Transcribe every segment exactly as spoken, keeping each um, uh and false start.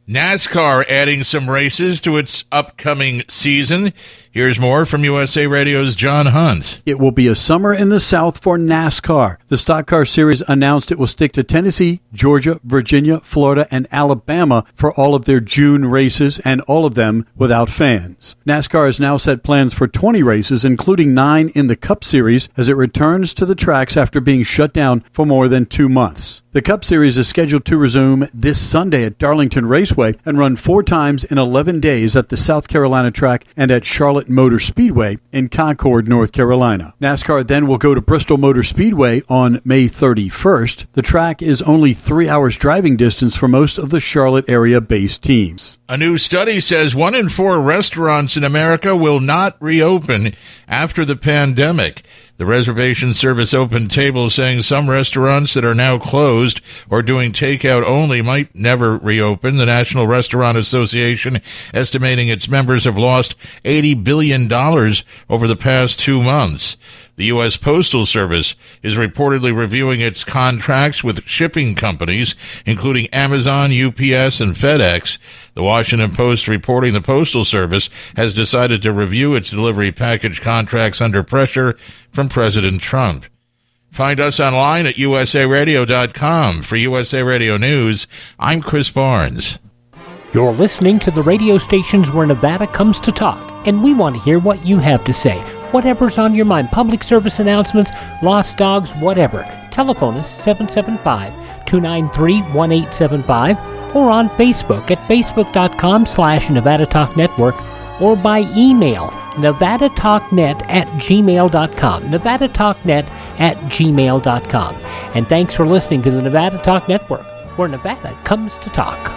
NASCAR adding some races to its upcoming season. Here's more from U S A Radio's John Hunt. It will be a summer in the South for NASCAR. The Stock Car Series announced it will stick to Tennessee, Georgia, Virginia, Florida, and Alabama for all of their June races, and all of them without fans. NASCAR has now set plans for twenty races, including nine in the Cup Series, as it returns to the tracks after being shut down for more than two months. The Cup Series is scheduled to resume this Sunday at Darlington Raceway and run four times in eleven days at the South Carolina track and at Charlotte Motor Speedway in Concord, North Carolina. NASCAR then will go to Bristol Motor Speedway on May thirty-first. The track is only three hours driving distance for most of the Charlotte area-based teams. A new study says one in four restaurants in America will not reopen after the pandemic. The reservation service Open Table saying some restaurants that are now closed or doing takeout only might never reopen. The National Restaurant Association estimating its members have lost eighty billion dollars over the past two months. The U S Postal Service is reportedly reviewing its contracts with shipping companies, including Amazon, U P S, and FedEx. The Washington Post reporting the Postal Service has decided to review its delivery package contracts under pressure from President Trump. Find us online at U S A radio dot com. For U S A Radio News, I'm Chris Barnes. You're listening to the radio stations where Nevada comes to talk, and we want to hear what you have to say. Whatever's on your mind, public service announcements, lost dogs, whatever. Telephone us seven seven five, two nine three, one eight seven five or on Facebook at facebook.com slash Nevada Talk Network or by email nevadatalknet at gmail.com, nevadatalknet at gmail.com. And thanks for listening to the Nevada Talk Network, where Nevada comes to talk.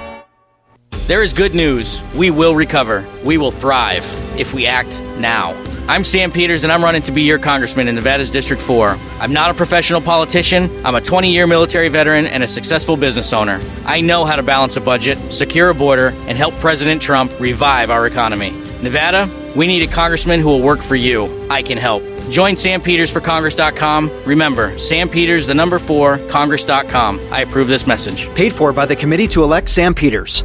There is good news. We will recover. We will thrive if we act now. I'm Sam Peters, and I'm running to be your congressman in Nevada's District four. I'm not a professional politician. I'm a twenty-year military veteran and a successful business owner. I know how to balance a budget, secure a border, and help President Trump revive our economy. Nevada, we need a congressman who will work for you. I can help. Join Sam Peters for Congress dot com. Remember, Sam Peters, the number four, Congress dot com. I approve this message. Paid for by the Committee to Elect Sam Peters.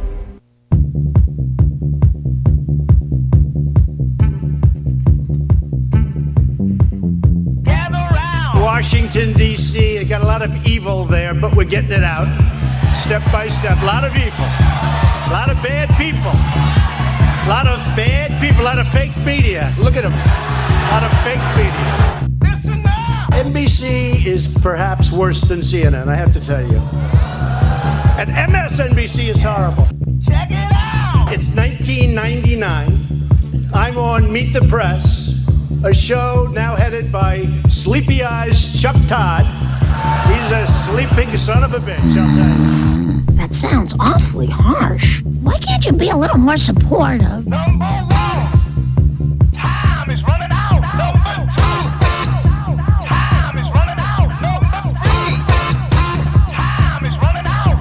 Washington, D C, got a lot of evil there, but we're getting it out step by step. A lot of evil, a lot of bad people, a lot of bad people, a lot of fake media. Look at them, a lot of fake media. N B C is perhaps worse than C N N, I have to tell you. And M S N B C is horrible. Check it out. It's nineteen ninety-nine. I'm on Meet the Press, a show now headed by Sleepy Eyes Chuck Todd. He's a sleeping son of a bitch, I'll tell you. That sounds awfully harsh. Why can't you be a little more supportive? Number one, time is running out. Number two, time is running out. Number three, time is running out.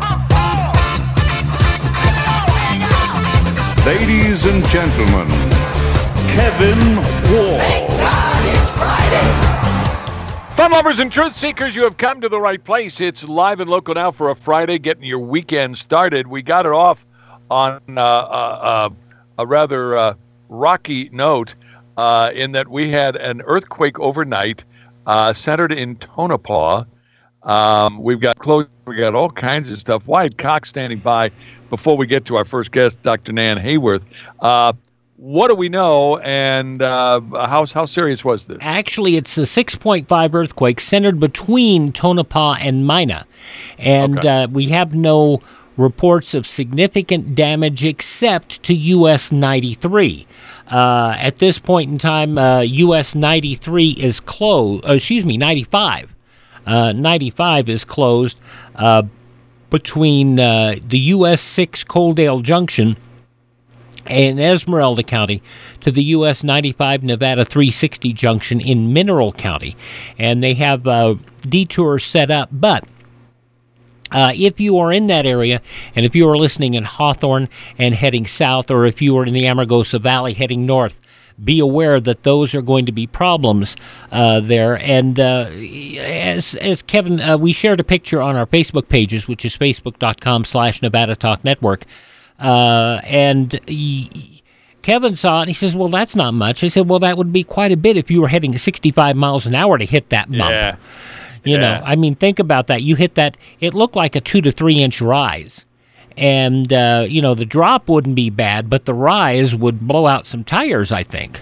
Number four. Ladies and gentlemen, Kevin Wall. Thank God it's Friday. Fun lovers and truth seekers, you have come to the right place. It's live and local now for a Friday, getting your weekend started. We got it off on uh, uh, uh, a rather uh, rocky note uh, in that we had an earthquake overnight uh, centered in Tonopah. Um, we've got close, we got all kinds of stuff. Wyatt Cox standing by before we get to our first guest, Doctor Nan Hayworth. Uh, What do we know, and uh, how how serious was this? Actually, it's a six point five earthquake centered between Tonopah and Mina, and okay. uh, we have no reports of significant damage except to U S ninety-three. Uh, at this point in time, uh, U S ninety-three is closed. Uh, excuse me, ninety-five. Uh, ninety-five is closed uh, between uh, the U S six Coaldale Junction in Esmeralda County to the U S ninety-five Nevada three sixty junction in Mineral County. And they have uh, detours set up. But uh, if you are in that area, and if you are listening in Hawthorne and heading south, or if you are in the Amargosa Valley heading north, be aware that those are going to be problems uh, there. And uh, as, as Kevin, uh, we shared a picture on our Facebook pages, which is facebook.com slash Nevada Talk Network. Uh, and he, Kevin saw it, and he says, well, that's not much. I said, well, that would be quite a bit if you were heading sixty-five miles an hour to hit that bump. Yeah. You yeah. know, I mean, think about that. You hit that, it looked like a two to three inch rise. And, uh, you know, the drop wouldn't be bad, but the rise would blow out some tires, I think.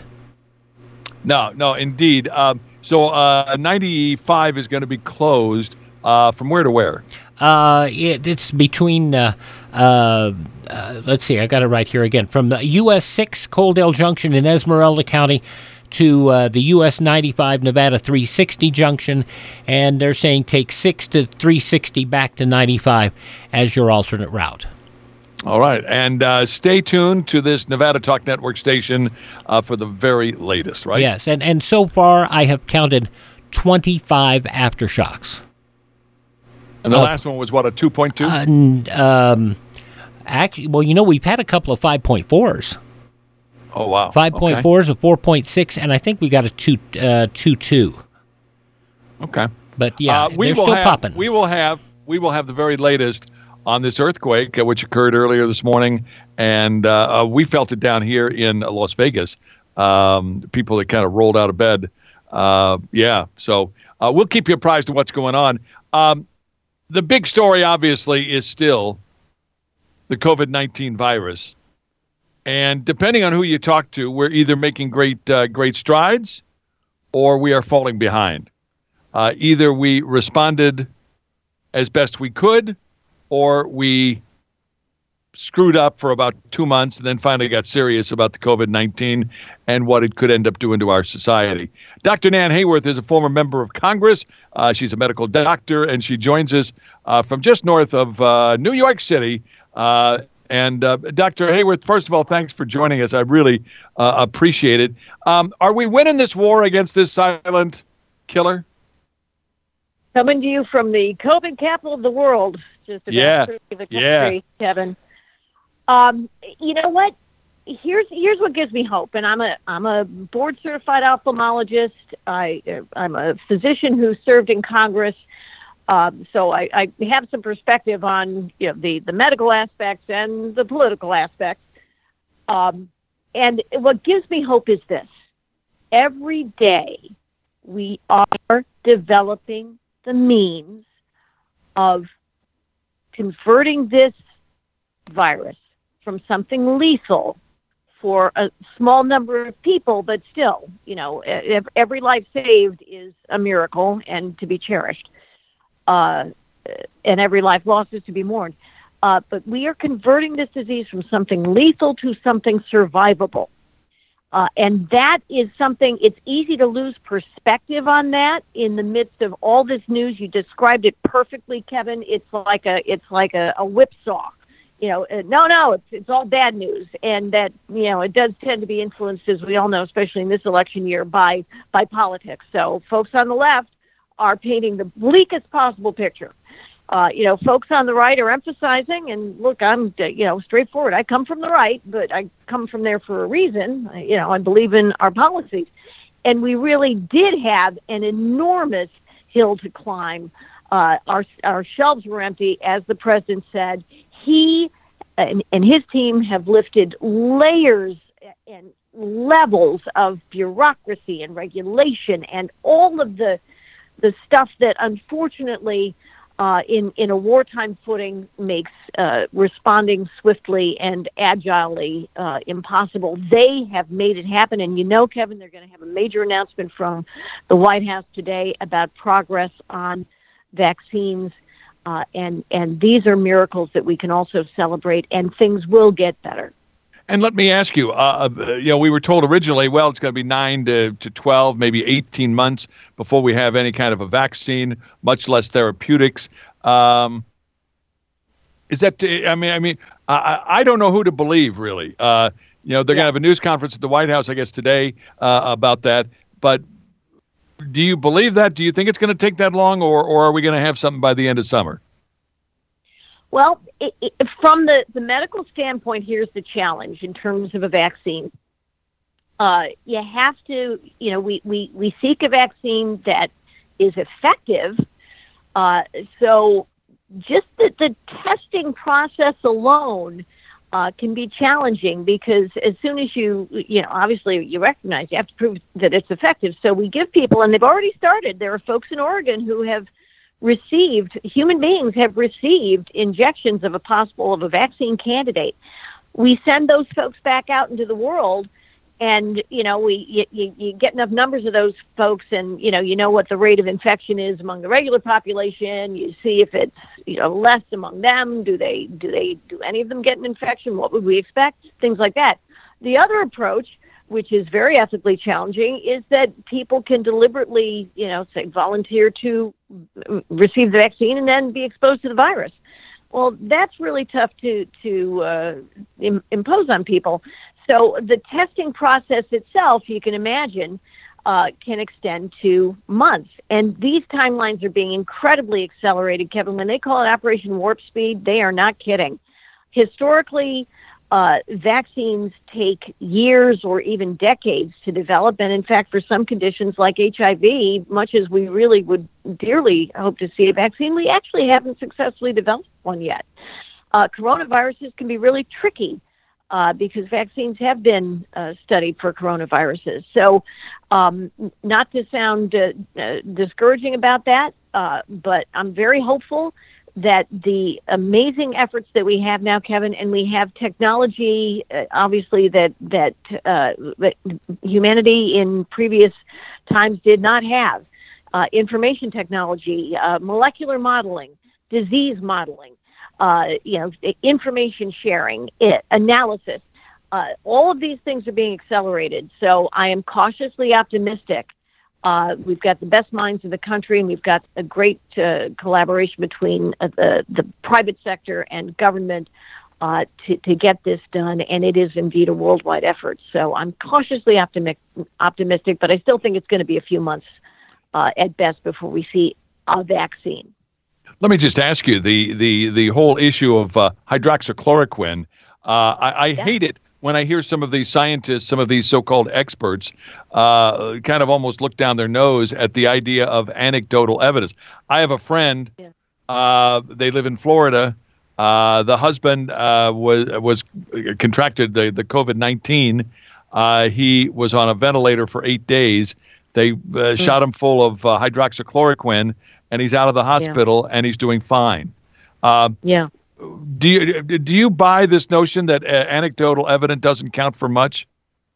No, no, indeed. Um, so uh, ninety-five is going to be closed uh, from where to where? Uh, it, it's between, uh, uh, uh, let's see, I got it right here again. From the U S six, Coaldale Junction in Esmeralda County, to uh, the U S ninety-five, Nevada three sixty junction, and they're saying take six to three sixty back to ninety-five as your alternate route. All right, and uh, stay tuned to this Nevada Talk Network station uh, for the very latest, right? Yes, and, and so far I have counted twenty-five aftershocks. And the uh, last one was, what, a two point two? Uh, um, actually, well, you know, we've had a couple of five point fours. Oh, wow. five point fours, okay. A four point six, and I think we got a two, uh, two two. Okay. But, yeah, uh, we they're will still have, popping. We will have we will have the very latest on this earthquake, uh, which occurred earlier this morning, and uh, uh, we felt it down here in Las Vegas. Um, people that kind of rolled out of bed. Uh, yeah, so uh, we'll keep you apprised of what's going on. Um, the big story, obviously, is still the COVID nineteen virus. And depending on who you talk to, we're either making great uh, great strides or we are falling behind. Uh, either we responded as best we could or we screwed up for about two months and then finally got serious about the COVID nineteen and what it could end up doing to our society. Doctor Nan Hayworth is a former member of Congress. Uh, she's a medical doctor, and she joins us uh, from just north of uh, New York City. Uh, And uh, Doctor Hayworth, first of all, thanks for joining us. I really uh, appreciate it. Um, are we winning this war against this silent killer? Coming to you from the COVID capital of the world, just about yeah. through the country, yeah. Kevin. Um, you know what? Here's here's what gives me hope. And I'm a I'm a board certified ophthalmologist. I I'm a physician who served in Congress. Um, so I, I have some perspective on you know, the, the medical aspects and the political aspects. Um, and what gives me hope is this. Every day we are developing the means of converting this virus from something lethal for a small number of people, but still, you know, every life saved is a miracle and to be cherished. Uh, and every life lost is to be mourned. Uh, but we are converting this disease from something lethal to something survivable. Uh, and that is something, it's easy to lose perspective on that in the midst of all this news. You described it perfectly, Kevin. It's like a, it's like a, a whipsaw. You know, uh, no, no, it's it's all bad news. And that, you know, it does tend to be influenced, as we all know, especially in this election year, by by politics. So folks on the left are painting the bleakest possible picture. Uh, you know, folks on the right are emphasizing, and look, I'm, you know, straightforward. I come from the right, but I come from there for a reason. I, you know, I believe in our policies. And we really did have an enormous hill to climb. Uh, our, our shelves were empty, as the president said. He and, and his team have lifted layers and levels of bureaucracy and regulation and all of the the stuff that unfortunately uh, in, in a wartime footing makes uh, responding swiftly and agilely uh, impossible. They have made it happen. And you know, Kevin, they're going to have a major announcement from the White House today about progress on vaccines. Uh, and, and these are miracles that we can also celebrate, and things will get better. And let me ask you, uh, you know, we were told originally, well, it's going to be nine to, to twelve, maybe eighteen months before we have any kind of a vaccine, much less therapeutics. Um, is that, I mean, I mean, I, I don't know who to believe, really. Uh, you know, they're yeah. going to have a news conference at the White House, I guess, today uh, about that. But do you believe that? Do you think it's going to take that long, or, or are we going to have something by the end of summer? Well, it, it, from the, the medical standpoint, here's the challenge in terms of a vaccine. Uh, you have to, you know, we, we, we seek a vaccine that is effective. Uh, so just the, the testing process alone uh, can be challenging because as soon as you, you know, obviously you recognize you have to prove that it's effective. So we give people, and they've already started. There are folks in Oregon who have received, human beings have received injections of a possible, of a vaccine candidate. We send those folks back out into the world, and, you know, we you, you, you get enough numbers of those folks, and, you know, you know what the rate of infection is among the regular population. You see if it's, you know, less among them. Do they, do they, do any of them get an infection? What would we expect? Things like that. The other approach, which is very ethically challenging, is that people can deliberately, you know, say volunteer to receive the vaccine and then be exposed to the virus. Well, that's really tough to, to uh, im- impose on people. So the testing process itself, you can imagine, uh, can extend to months. And these timelines are being incredibly accelerated, Kevin. When they call it Operation Warp Speed, they are not kidding. Historically, uh, vaccines take years or even decades to develop. And in fact, for some conditions like H I V, much as we really would dearly hope to see a vaccine, we actually haven't successfully developed one yet. Uh, coronaviruses can be really tricky. Uh, because vaccines have been uh, studied for coronaviruses. So um, not to sound uh, uh, discouraging about that, uh, but I'm very hopeful that the amazing efforts that we have now, Kevin, and we have technology, uh, obviously, that, that, uh, that humanity in previous times did not have, uh, information technology, uh, molecular modeling, disease modeling, Uh, you know, information sharing, it, analysis, uh, all of these things are being accelerated. So I am cautiously optimistic. Uh, we've got the best minds in the country, and we've got a great uh, collaboration between uh, the, the private sector and government uh, to, to get this done. And it is indeed a worldwide effort. So I'm cautiously optimi- optimistic, but I still think it's going to be a few months uh, at best before we see a vaccine. Let me just ask you, the the the whole issue of uh, hydroxychloroquine, uh, I, I yeah. hate it when I hear some of these scientists, some of these so-called experts, uh, kind of almost look down their nose at the idea of anecdotal evidence. I have a friend, yeah. uh, they live in Florida. Uh, the husband uh, was was contracted the, the COVID nineteen. Uh, he was on a ventilator for eight days. They uh, mm. shot him full of uh, hydroxychloroquine, and he's out of the hospital, yeah. and he's doing fine. Um, yeah. Do you do you buy this notion that uh, anecdotal evidence doesn't count for much?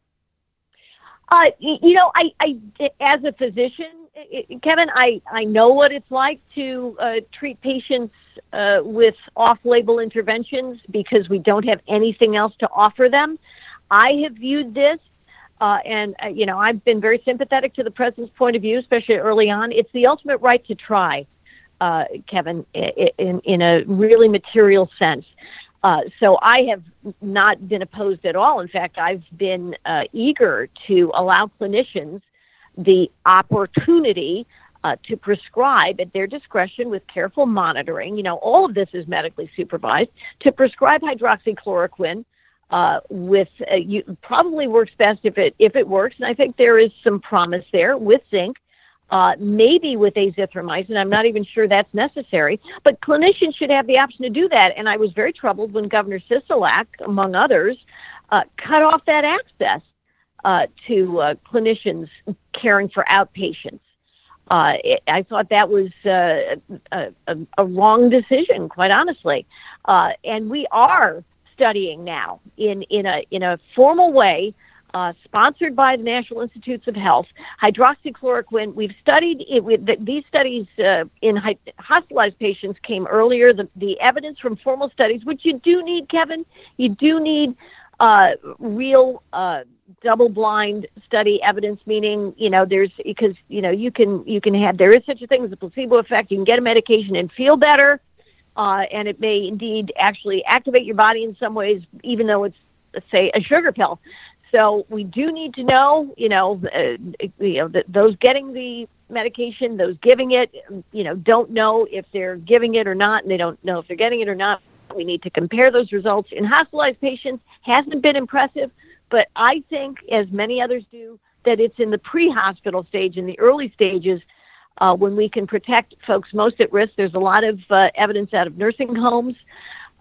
Uh, you know, I, I as a physician, Kevin, I, I know what it's like to uh, treat patients uh, with off-label interventions because we don't have anything else to offer them. I have viewed this. Uh, and, uh, you know, I've been very sympathetic to the president's point of view, especially early on. It's the ultimate right to try, uh, Kevin, in, in a really material sense. Uh, so I have not been opposed at all. In fact, I've been uh, eager to allow clinicians the opportunity uh, to prescribe at their discretion with careful monitoring. You know, all of this is medically supervised, to prescribe hydroxychloroquine. Uh, with uh, you probably works best if it if it works, and I think there is some promise there with zinc, uh, maybe with azithromycin. I'm not even sure that's necessary, but clinicians should have the option to do that. And I was very troubled when Governor Sisolak, among others, uh, cut off that access uh, to uh, clinicians caring for outpatients. Uh, it, I thought that was uh, a, a, a wrong decision, quite honestly. Uh, and we are studying now in, in a in a formal way, uh, sponsored by the National Institutes of Health, hydroxychloroquine. We've studied it with the, these studies uh, in hi- hospitalized patients came earlier. The, the evidence from formal studies, which you do need, Kevin, you do need uh, real uh, double-blind study evidence. Meaning, you know, there's because you know you can you can have there is such a thing as a placebo effect. You can get a medication and feel better. Uh, and it may indeed actually activate your body in some ways, even though it's, say, a sugar pill. So we do need to know, you know, uh, you know, that those getting the medication, those giving it, you know, don't know if they're giving it or not, and they don't know if they're getting it or not. We need to compare those results. In hospitalized patients, hasn't been impressive, but I think, as many others do, that it's in the pre-hospital stage, in the early stages, Uh, when we can protect folks most at risk. There's a lot of uh, evidence out of nursing homes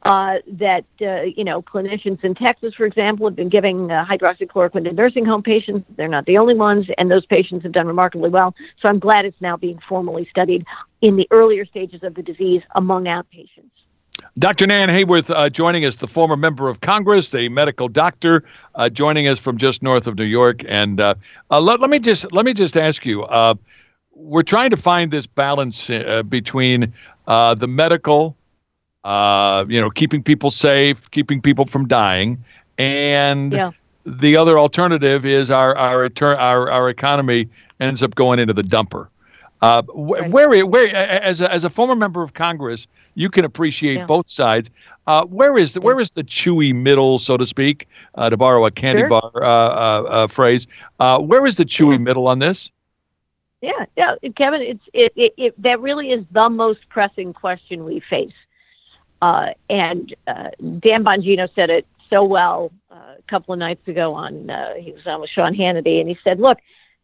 uh, that, uh, you know, clinicians in Texas, for example, have been giving uh, hydroxychloroquine to nursing home patients. They're not the only ones, and those patients have done remarkably well. So I'm glad it's now being formally studied in the earlier stages of the disease among outpatients. Doctor Nan Hayworth uh, joining us, the former member of Congress, a medical doctor, uh, joining us from just north of New York. And uh, uh, let, let me just let me just ask you, uh, we're trying to find this balance uh, between uh, the medical, uh, you know, keeping people safe, keeping people from dying, and yeah. the other alternative is our our our our economy ends up going into the dumper. Uh, wh- right. Where, where, as a, as a former member of Congress, you can appreciate yeah. both sides. Uh, where is the, where is the chewy middle, so to speak, uh, to borrow a candy sure. bar uh, uh, uh, phrase? Uh, where is the chewy yeah. middle on this? Yeah, yeah, Kevin, it's it, it, it that really is the most pressing question we face. Uh, and uh, Dan Bongino said it so well uh, a couple of nights ago on uh, he was on with Sean Hannity, and he said, "Look,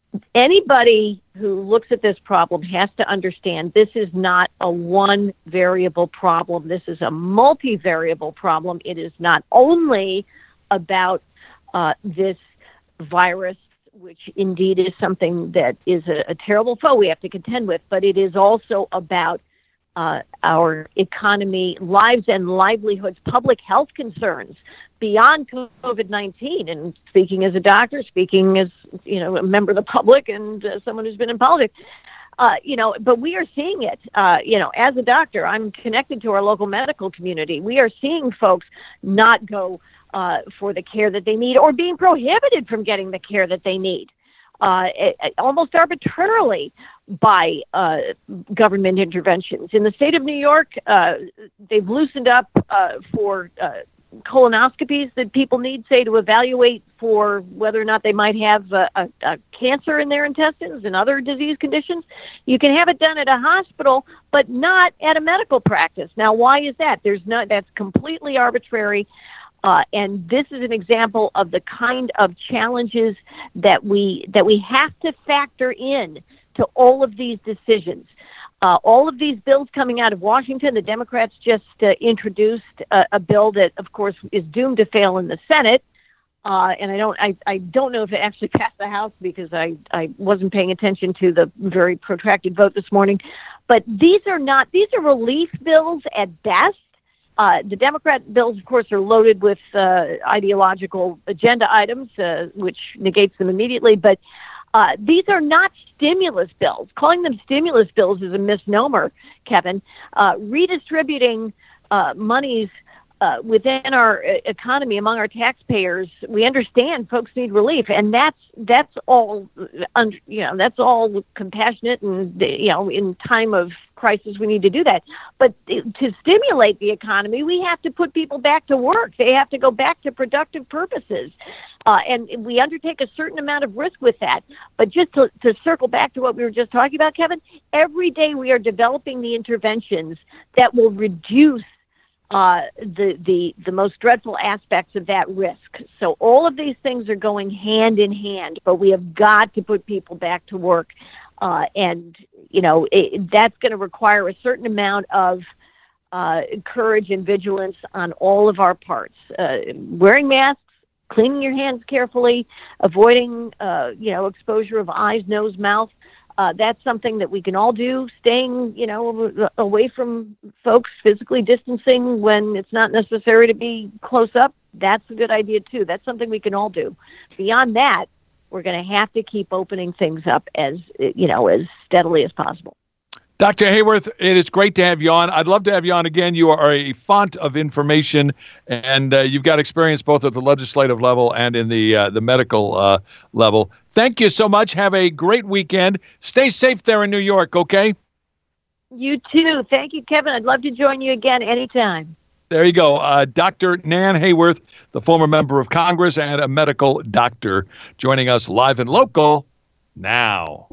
anybody who looks at this problem has to understand this is not a one variable problem. This is a multivariable problem. It is not only about uh, this virus, which indeed is something that is a, a terrible foe we have to contend with, but it is also about uh, our economy, lives and livelihoods, public health concerns beyond COVID nineteen. And speaking as a doctor, speaking as, you know, a member of the public and uh, someone who's been in politics, uh, you know, but we are seeing it, uh, you know, as a doctor, I'm connected to our local medical community. We are seeing folks not go uh, for the care that they need or being prohibited from getting the care that they need. Uh, it, it, almost arbitrarily by uh, government interventions. In the state of New York, uh, they've loosened up uh, for uh, colonoscopies that people need, say, to evaluate for whether or not they might have a, a, a cancer in their intestines and other disease conditions. You can have it done at a hospital, but not at a medical practice. Now, why is that? There's no, that's completely arbitrary. Uh, and this is an example of the kind of challenges that we that we have to factor in to all of these decisions. Uh, all of these bills coming out of Washington, the Democrats just uh, introduced a, a bill that, of course, is doomed to fail in the Senate. Uh, and I don't, I, I don't know if it actually passed the House because I, I wasn't paying attention to the very protracted vote this morning. But these are not; these are relief bills at best. Uh, the Democrat bills, of course, are loaded with uh, ideological agenda items, uh, which negates them immediately. But uh, these are not stimulus bills. Calling them stimulus bills is a misnomer, Kevin. Uh, redistributing uh, monies uh, within our economy among our taxpayers, we understand folks need relief, and that's that's all. You know, that's all compassionate, and you know, in time of crisis, we need to do that. But to stimulate the economy, we have to put people back to work. They have to go back to productive purposes. Uh, and we undertake a certain amount of risk with that. But just to, to circle back to what we were just talking about, Kevin, every day we are developing the interventions that will reduce uh, the, the, the most dreadful aspects of that risk. So all of these things are going hand in hand, but we have got to put people back to work. Uh, and, you know, it, that's going to require a certain amount of uh, courage and vigilance on all of our parts. Uh, wearing masks, cleaning your hands carefully, avoiding, uh, you know, exposure of eyes, nose, mouth. Uh, that's something that we can all do. Staying, you know, away from folks, physically distancing when it's not necessary to be close up. That's a good idea, too. That's something we can all do. Beyond that, we're going to have to keep opening things up as, you know, as steadily as possible. Doctor Hayworth, it is great to have you on. I'd love to have you on again. You are a font of information, and uh, you've got experience both at the legislative level and in the uh, the medical uh, level. Thank you so much. Have a great weekend. Stay safe there in New York, okay? You too. Thank you, Kevin. I'd love to join you again anytime. There you go. Uh, Doctor Nan Hayworth, the former member of Congress and a medical doctor, joining us live and local now.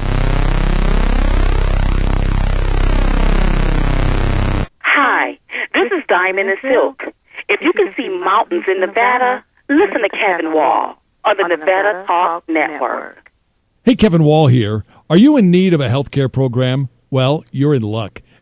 Hi, this is Diamond and Silk. If you can see mountains in Nevada, listen to Kevin Wall on the Nevada Talk Network. Hey, Kevin Wall here. Are you in need of a healthcare program? Well, you're in luck.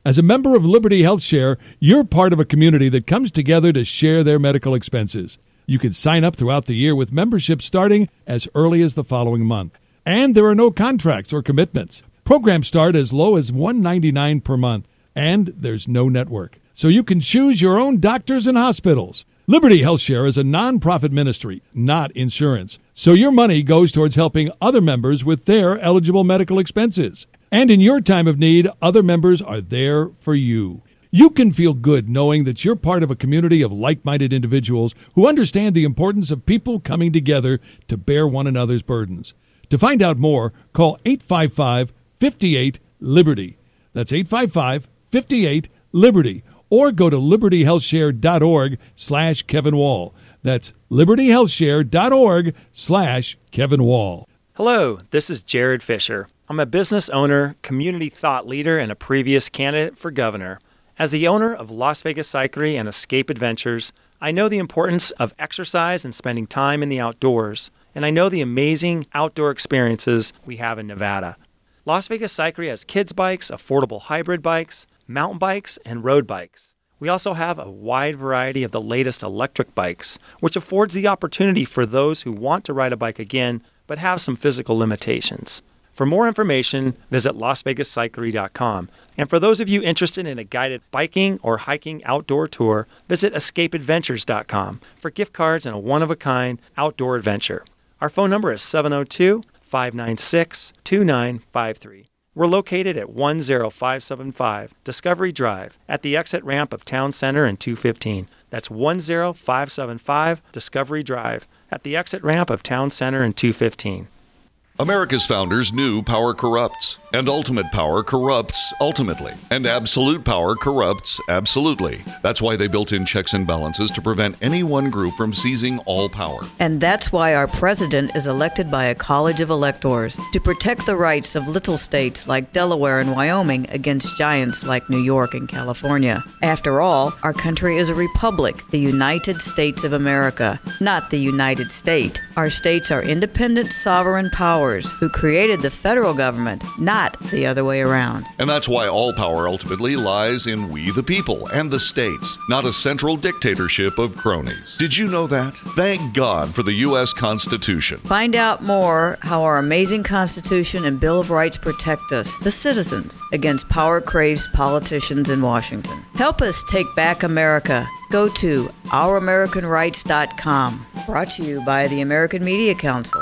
As a member of Liberty HealthShare, you're part of a community that comes together to share their medical expenses. You can sign up throughout the year with membership starting as early as the following month. And there are no contracts or commitments. Programs start as low as one hundred ninety-nine dollars per month, and there's no network. So you can choose your own doctors and hospitals. Liberty HealthShare is a nonprofit ministry, not insurance. So your money goes towards helping other members with their eligible medical expenses. And in your time of need, other members are there for you. You can feel good knowing that you're part of a community of like-minded individuals who understand the importance of people coming together to bear one another's burdens. To find out more, call eight five five, five eight, LIBERTY. That's eight five five, five eight, LIBERTY. Or go to libertyhealthshare.org slash Kevin Wall. That's libertyhealthshare.org slash Kevin Wall. Hello, this is Jared Fisher. I'm a business owner, community thought leader, and a previous candidate for governor. As the owner of Las Vegas Cyclery and Escape Adventures, I know the importance of exercise and spending time in the outdoors, and I know the amazing outdoor experiences we have in Nevada. Las Vegas Cyclery has kids bikes, affordable hybrid bikes, mountain bikes, and road bikes. We also have a wide variety of the latest electric bikes, which affords the opportunity for those who want to ride a bike again but have some physical limitations. For more information, visit las vegas cyclery dot com. And for those of you interested in a guided biking or hiking outdoor tour, visit escape adventures dot com for gift cards and a one-of-a-kind outdoor adventure. Our phone number is seven oh two, five nine six, two nine five three. We're located at one oh five seven five Discovery Drive at the exit ramp of Town Center and two fifteen. That's one oh five seven five Discovery Drive at the exit ramp of Town Center and two fifteen. America's founders knew power corrupts, and ultimate power corrupts ultimately, and absolute power corrupts absolutely. That's why they built in checks and balances to prevent any one group from seizing all power. And that's why our president is elected by a college of electors to protect the rights of little states like Delaware and Wyoming against giants like New York and California. After all, our country is a republic, the United States of America, not the United State. Our states are independent, sovereign powers who created the federal government, not the other way around. And that's why all power ultimately lies in we the people and the states, not a central dictatorship of cronies. Did you know that? Thank God for the U S Constitution. Find out more how our amazing Constitution and Bill of Rights protect us, the citizens, against power-crazed politicians in Washington. Help us take back America. Go to our american rights dot com. Brought to you by the American Media Council.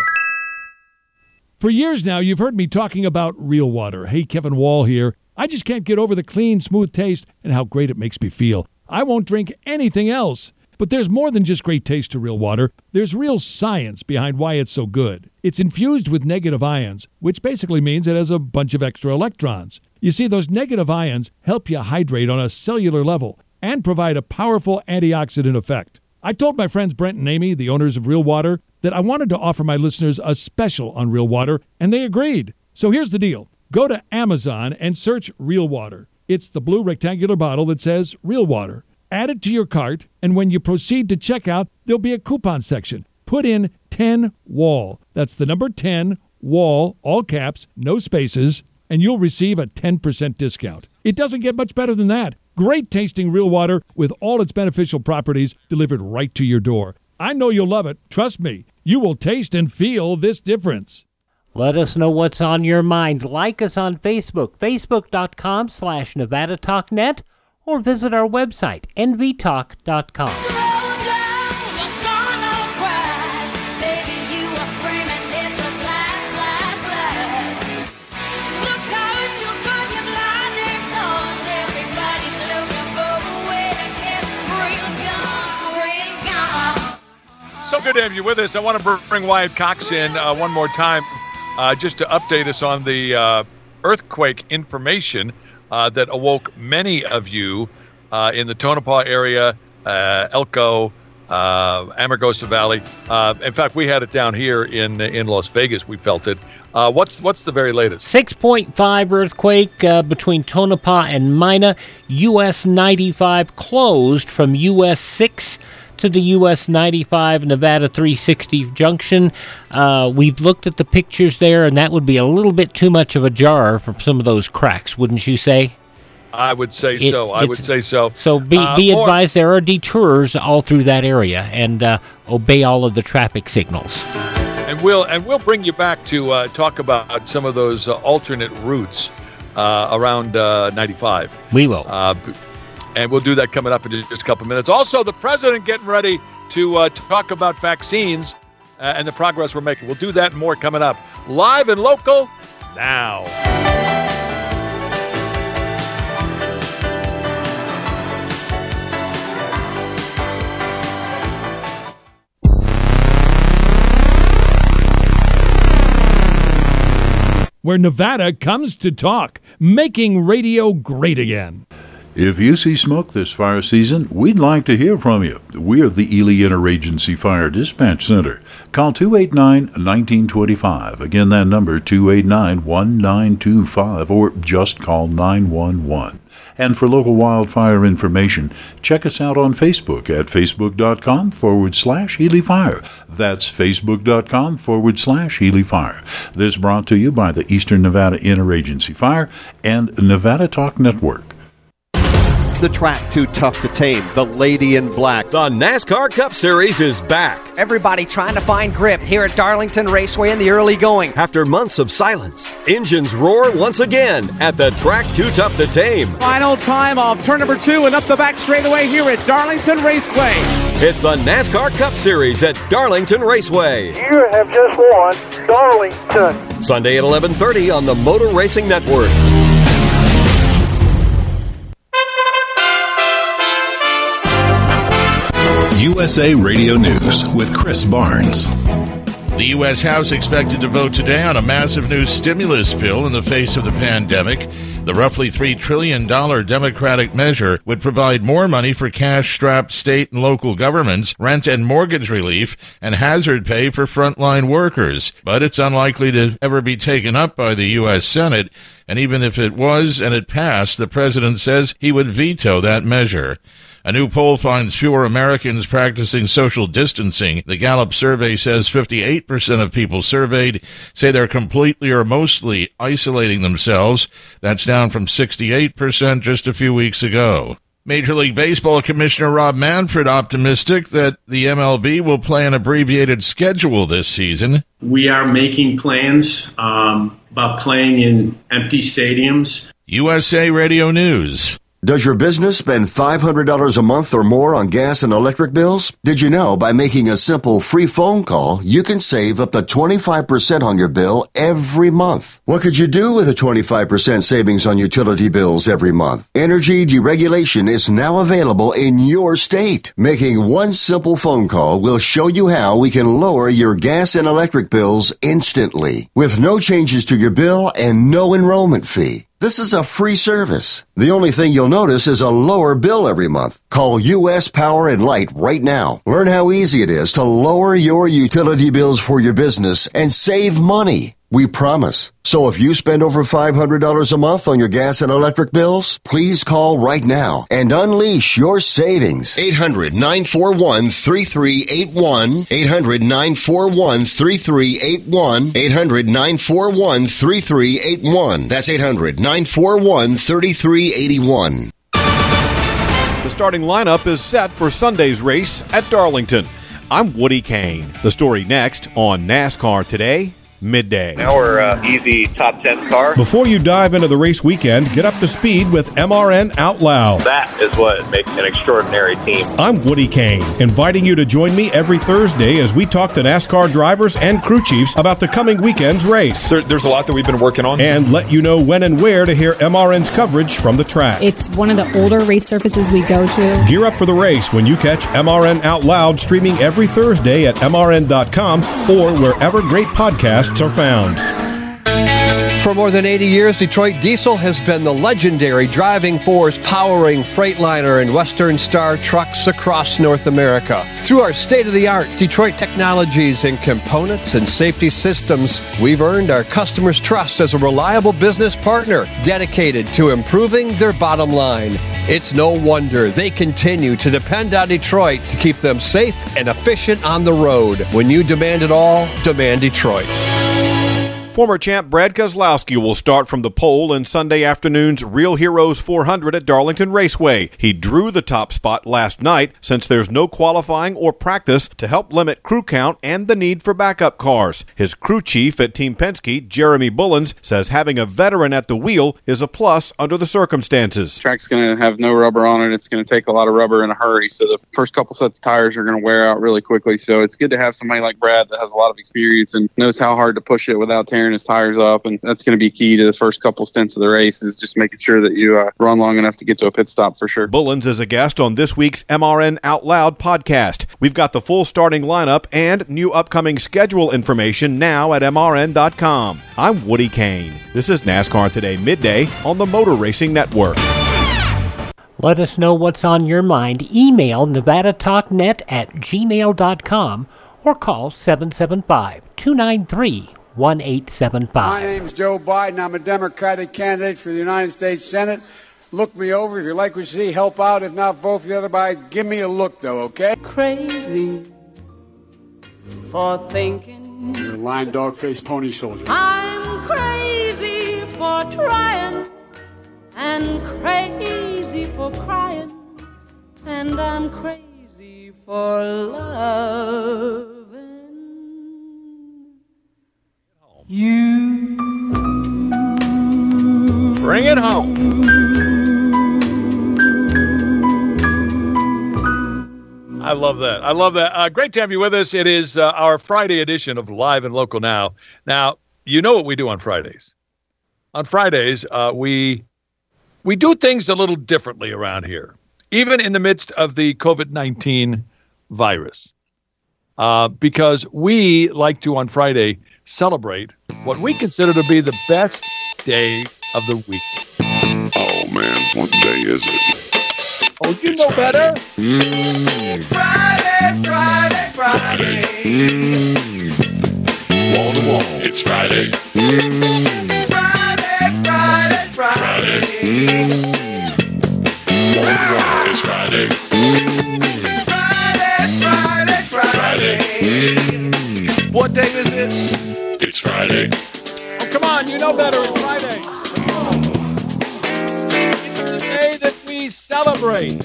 For years now, you've heard me talking about real water. Hey, Kevin Wall here. I just can't get over the clean, smooth taste and how great it makes me feel. I won't drink anything else. But there's more than just great taste to real water. There's real science behind why it's so good. It's infused with negative ions, which basically means it has a bunch of extra electrons. You see, those negative ions help you hydrate on a cellular level and provide a powerful antioxidant effect. I told my friends Brent and Amy, the owners of Real Water, that I wanted to offer my listeners a special on Real Water, and they agreed. So here's the deal. Go to Amazon and search Real Water. It's the blue rectangular bottle that says Real Water. Add it to your cart, and when you proceed to checkout, there'll be a coupon section. Put in ten W A L. That's the number ten, W A L, all caps, no spaces, and you'll receive a ten percent discount. It doesn't get much better than that. Great tasting real water with all its beneficial properties delivered right to your door. I know you'll love it. Trust me, you will taste and feel this difference. Let us know what's on your mind. Like us on Facebook, facebook.com slash Nevada Talk Net, or visit our website, n v talk dot com. So good to have you with us. I want to bring Wyatt Cox in uh, one more time uh, just to update us on the uh, earthquake information uh, that awoke many of you uh, in the Tonopah area, uh, Elko, uh, Amargosa Valley. Uh, in fact, we had it down here in in Las Vegas. We felt it. Uh, what's what's the very latest? six point five earthquake uh, between Tonopah and Mina. U S ninety-five closed from U S six to the U S ninety-five Nevada three sixty junction. Uh, we've looked at the pictures there, and that would be a little bit too much of a jar for some of those cracks, wouldn't you say? I would say It's- so. I would it's- say so. So be, Uh, be more- advised, there are detours all through that area, and uh, obey all of the traffic signals. And we'll and we'll bring you back to uh, talk about some of those uh, alternate routes uh, around uh, ninety-five. We will. Uh, and we'll do that coming up in just a couple minutes. Also, the president getting ready to uh, talk about vaccines uh, and the progress we're making. We'll do that and more coming up. Live and local now. Where Nevada comes to talk, making radio great again. If you see smoke this fire season, we'd like to hear from you. We're the Ely Interagency Fire Dispatch Center. Call two eight nine, one nine two five. Again, that number, two eight nine, one nine two five, or just call nine one one. And for local wildfire information, check us out on Facebook at facebook.com forward slash Ely Fire. That's facebook.com forward slash Ely Fire. This brought to you by the Eastern Nevada Interagency Fire and Nevada Talk Network. The track too tough to tame. The Lady in Black. The NASCAR Cup Series is back. Everybody trying to find grip here at Darlington Raceway in the early going. After months of silence, engines roar once again at the track too tough to tame. Final time of turn number two and up the back straightaway here at Darlington Raceway. It's the NASCAR Cup Series at Darlington Raceway. You have just won Darlington. Sunday at eleven thirty on the Motor Racing Network. U S A Radio News with Chris Barnes. The U S House expected to vote today on a massive new stimulus bill in the face of the pandemic. The roughly three trillion dollars Democratic measure would provide more money for cash-strapped state and local governments, rent and mortgage relief, and hazard pay for frontline workers. But it's unlikely to ever be taken up by the U S Senate, and even if it was and it passed, the president says he would veto that measure. A new poll finds fewer Americans practicing social distancing. The Gallup survey says fifty-eight percent of people surveyed say they're completely or mostly isolating themselves. That's down from sixty-eight percent just a few weeks ago. Major League Baseball Commissioner Rob Manfred optimistic that the M L B will play an abbreviated schedule this season. We are making plans um, about playing in empty stadiums. U S A Radio News. Does your business spend five hundred dollars a month or more on gas and electric bills? Did you know by making a simple free phone call, you can save up to twenty-five percent on your bill every month? What could you do with a twenty-five percent savings on utility bills every month? Energy deregulation is now available in your state. Making one simple phone call will show you how we can lower your gas and electric bills instantly with no changes to your bill and no enrollment fee. This is a free service. The only thing you'll notice is a lower bill every month. Call U S Power and Light right now. Learn how easy it is to lower your utility bills for your business and save money. We promise. So if you spend over five hundred dollars a month on your gas and electric bills, please call right now and unleash your savings. eight hundred, nine four one, three three eight one. eight hundred, nine four one, three three eight one. eight hundred, nine four one, three three eight one. That's eight hundred, nine four one, three three eight one. The starting lineup is set for Sunday's race at Darlington. I'm Woody Kane. The story next on NASCAR Today. Midday. Now we're uh, easy top ten car. Before you dive into the race weekend, get up to speed with M R N Out Loud. That is what makes an extraordinary team. I'm Woody Kane, inviting you to join me every Thursday as we talk to NASCAR drivers and crew chiefs about the coming weekend's race. There, there's a lot that we've been working on. And let you know when and where to hear M R N's coverage from the track. It's one of the older race surfaces we go to. Gear up for the race when you catch M R N Out Loud streaming every Thursday at M R N dot com or wherever great podcasts are found. For more than eighty years, Detroit Diesel has been the legendary driving force powering Freightliner and Western Star trucks across North America. Through our state-of-the-art Detroit technologies and components and safety systems, we've earned our customers' trust as a reliable business partner dedicated to improving their bottom line. It's no wonder they continue to depend on Detroit to keep them safe and efficient on the road. When you demand it all, demand Detroit. Former champ Brad Keselowski will start from the pole in Sunday afternoon's Real Heroes four hundred at Darlington Raceway. He drew the top spot last night since there's no qualifying or practice to help limit crew count and the need for backup cars. His crew chief at Team Penske, Jeremy Bullins, says having a veteran at the wheel is a plus under the circumstances. The track's going to have no rubber on it. It's going to take a lot of rubber in a hurry, so the first couple sets of tires are going to wear out really quickly. So it's good to have somebody like Brad that has a lot of experience and knows how hard to push it without tearing his tires up, and that's going to be key to the first couple stints of the race, is just making sure that you uh, run long enough to get to a pit stop for sure. Bullins is a guest on this week's M R N Out Loud podcast. We've got the full starting lineup and new upcoming schedule information now at M R N dot com. I'm Woody Kane. This is NASCAR Today Midday on the Motor Racing Network. Let us know what's on your mind. Email nevada talk net at gmail dot com or call seven seven five, two nine three, one eight seven five. My name's Joe Biden. I'm a Democratic candidate for the United States Senate. Look me over. If you like what you see, help out. If not, vote for the other side. Give me a look, though, okay? Crazy for thinking. You're a lying dog-faced pony soldier. I'm crazy for trying and crazy for crying, and I'm crazy for loving you. Bring it home. I love that. I love that. Uh, great to have you with us. It is uh, our Friday edition of Live and Local Now. Now, you know what we do on Fridays. On Fridays, uh, we we do things a little differently around here, even in the midst of the covid nineteen virus, uh, because we like to, on Friday, celebrate what we consider to be the best day of the week. Oh, man, what day is it? Oh, you it's know Friday. better? Mm. Friday, Friday, Friday. Mm. Wall to wall. It's Friday. Mm. Friday, Friday, Friday. Mm. Wall to wall. It's Friday. Mm. Friday, Friday, Friday. Mm. What day is it? It's Friday. Oh, come on, you know better. It's Friday. It's the day that we celebrate.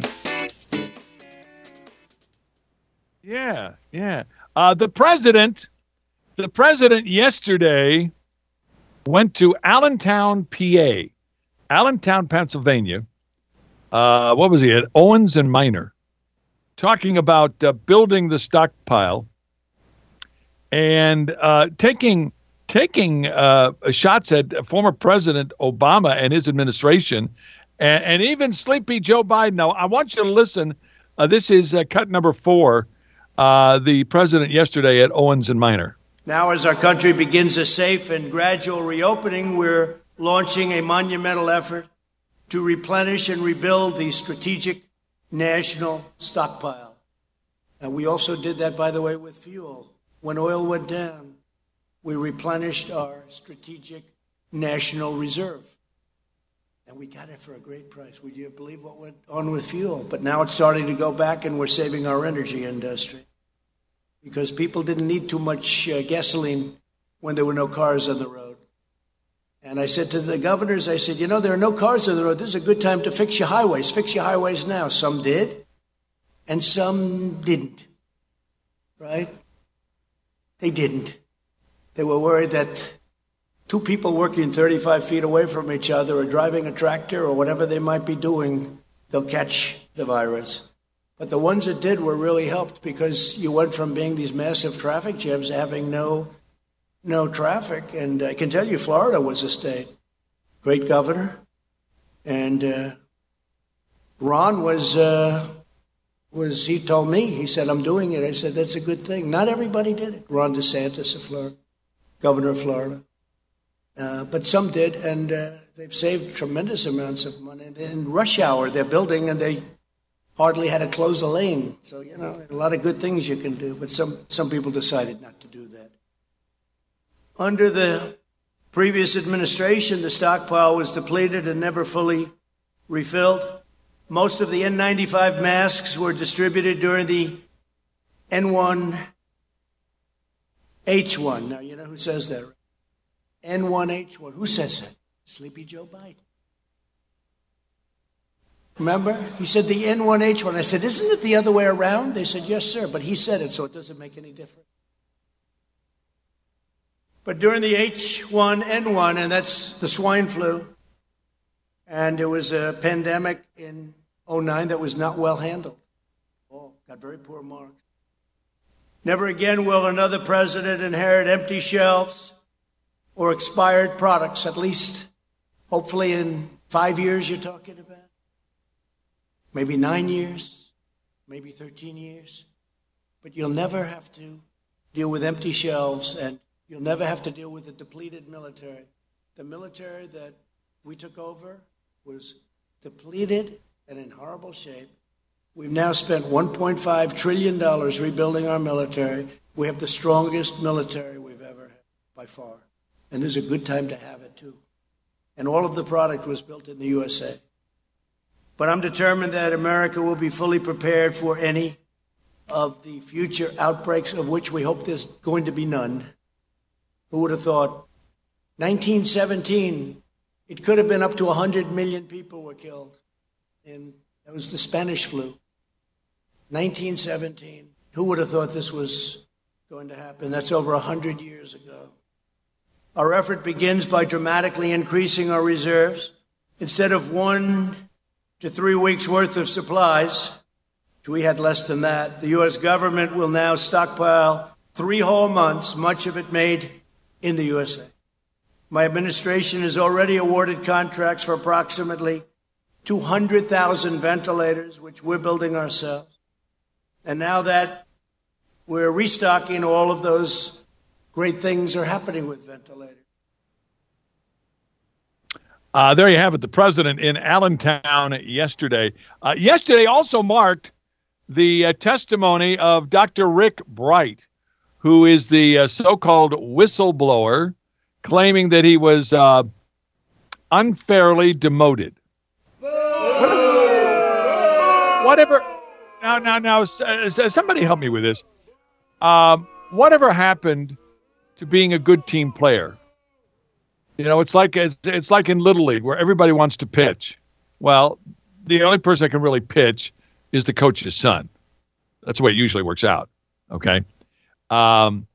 Yeah, yeah. Uh, the president, the president yesterday went to Allentown, P A, Allentown, Pennsylvania. Uh, what was he at? Owens and Minor, talking about uh, building the stockpile and uh, taking taking uh, shots at former President Obama and his administration, and, and even sleepy Joe Biden. Now, I want you to listen. Uh, this is uh, cut number four. Uh, the president yesterday at Owens and Minor. Now, as our country begins a safe and gradual reopening, we're launching a monumental effort to replenish and rebuild the strategic national stockpile. And we also did that, by the way, with fuel. When oil went down, we replenished our strategic national reserve. And we got it for a great price. Would you believe what went on with fuel? But now it's starting to go back, and we're saving our energy industry. Because people didn't need too much uh, gasoline when there were no cars on the road. And I said to the governors, I said, you know, there are no cars on the road. This is a good time to fix your highways. Fix your highways now. Some did, and some didn't. Right? They didn't. They were worried that two people working thirty-five feet away from each other or driving a tractor or whatever they might be doing, they'll catch the virus. But the ones that did were really helped, because you went from being these massive traffic jams to having no no traffic. And I can tell you, Florida was a state. Great governor. And uh, Ron was, uh, was, he told me, he said, I'm doing it. I said, that's a good thing. Not everybody did it. Ron DeSantis of Florida, governor of Florida. Uh, but some did, and uh, they've saved tremendous amounts of money. In rush hour, they're building, and they hardly had to close a lane. So, you know, a lot of good things you can do, but some, some people decided not to do that. Under the previous administration, the stockpile was depleted and never fully refilled. Most of the N ninety-five masks were distributed during the N one H one. Now, you know who says that? N one H one. Who says that? Sleepy Joe Biden. Remember? He said the N one H one. I said, isn't it the other way around? They said, yes, sir. But he said it, so it doesn't make any difference. But during the H one N one, and that's the swine flu, and there was a pandemic in oh nine that was not well handled. Oh, got very poor marks. Never again will another president inherit empty shelves or expired products, at least, hopefully in five years you're talking about. Maybe nine years, maybe thirteen years. But you'll never have to deal with empty shelves, and you'll never have to deal with a depleted military. The military that we took over was depleted and in horrible shape. We've now spent one point five trillion dollars rebuilding our military. We have the strongest military we've ever had, by far. And there's a good time to have it, too. And all of the product was built in the U S A. But I'm determined that America will be fully prepared for any of the future outbreaks, of which we hope there's going to be none. Who would have thought? nineteen seventeen, it could have been up to one hundred million people were killed. And that was the Spanish flu. nineteen seventeen. Who would have thought this was going to happen? That's over one hundred years ago. Our effort begins by dramatically increasing our reserves. Instead of one to three weeks' worth of supplies, which we had less than that, the U S government will now stockpile three whole months, much of it made in the U S A. My administration has already awarded contracts for approximately two hundred thousand ventilators, which we're building ourselves. And now that we're restocking, all of those great things are happening with ventilators. Uh, there you have it, the president in Allentown yesterday. Uh, yesterday also marked the uh, testimony of Doctor Rick Bright, who is the uh, so-called whistleblower, claiming that he was uh, unfairly demoted. Whatever. Now, now, now, somebody help me with this. Um, whatever happened to being a good team player? You know, it's like it's, it's like in Little League where everybody wants to pitch. Well, the only person that can really pitch is the coach's son. That's the way it usually works out. Okay. Um,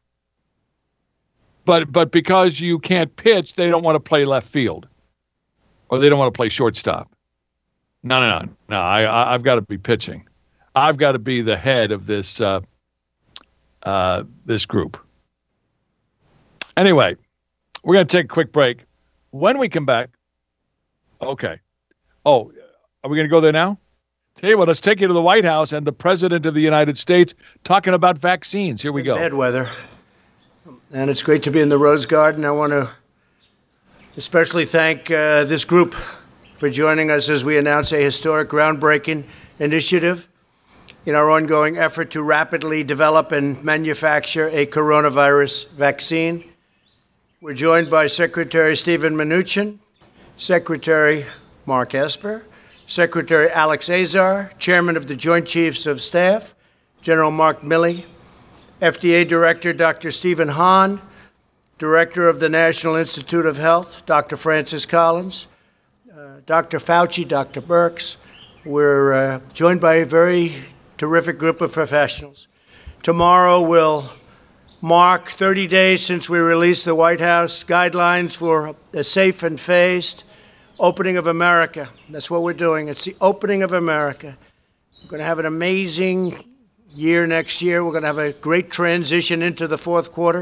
but but because you can't pitch, they don't want to play left field, or they don't want to play shortstop. No, no, no, no. I, I I've got to be pitching. I've got to be the head of this uh, uh, this group. Anyway, we're going to take a quick break. When we come back, okay. Oh, are we going to go there now? Tell you what, let's take you to the White House and the President of the United States talking about vaccines. Here we go. Bad weather. And it's great to be in the Rose Garden. I want to especially thank uh, this group for joining us as we announce a historic groundbreaking initiative in our ongoing effort to rapidly develop and manufacture a coronavirus vaccine. We're joined by Secretary Stephen Mnuchin, Secretary Mark Esper, Secretary Alex Azar, Chairman of the Joint Chiefs of Staff, General Mark Milley, F D A Director Doctor Stephen Hahn, Director of the National Institute of Health, Doctor Francis Collins, uh, Doctor Fauci, Doctor Birx. We're uh, joined by a very terrific group of professionals. Tomorrow will mark thirty days since we released the White House guidelines for a safe and phased opening of America. That's what we're doing. It's the opening of America. We're going to have an amazing year next year. We're going to have a great transition into the fourth quarter.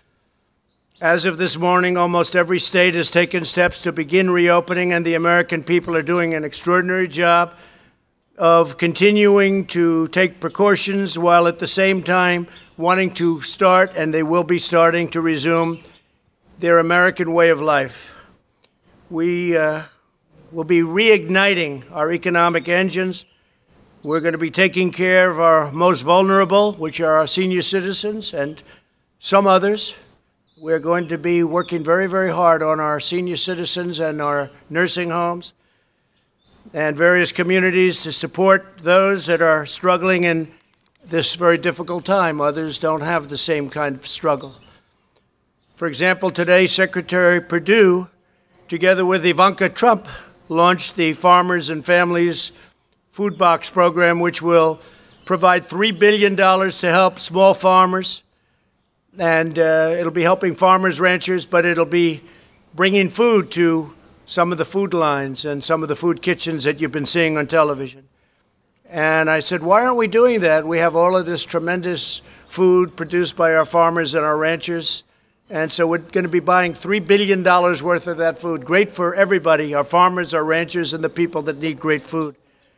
As of this morning, almost every state has taken steps to begin reopening, and the American people are doing an extraordinary job of continuing to take precautions while at the same time wanting to start, and they will be starting to resume, their American way of life. We uh, will be reigniting our economic engines. We're going to be taking care of our most vulnerable, which are our senior citizens and some others. We're going to be working very, very hard on our senior citizens and our nursing homes and various communities to support those that are struggling in this very difficult time. Others don't have the same kind of struggle. For example, today, Secretary Perdue, together with Ivanka Trump, launched the Farmers and Families Food Box Program, which will provide three billion dollars to help small farmers. And uh, it'll be helping farmers, ranchers, but it'll be bringing food to some of the food lines and some of the food kitchens that you've been seeing on television. And I said, why aren't we doing that? We have all of this tremendous food produced by our farmers and our ranchers. And so we're going to be buying three billion dollars worth of that food. Great for everybody, our farmers, our ranchers, and the people that need great food.